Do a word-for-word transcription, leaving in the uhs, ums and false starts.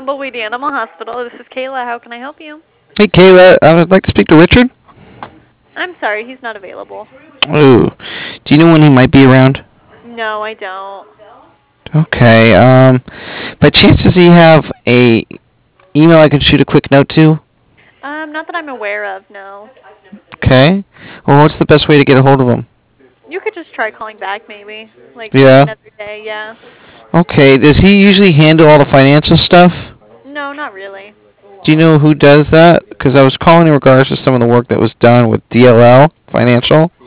Tumbleweed Animal Hospital. This is Kayla. How can I help you? Hey, Kayla, I would like to speak to Richard. I'm sorry, he's not available. Oh, do you know when he might be around? No, I don't. Okay, um, by chance does he have a email I can shoot a quick note to? Um, not that I'm aware of, no. Okay. Well, what's the best way to get a hold of him? You could just try calling back, maybe. Like, Yeah. another day, yeah. Okay, does he usually handle all the financial stuff? No, not really. Do you know who does that? Because I was calling in regards to some of the work that was done with D L L Financial.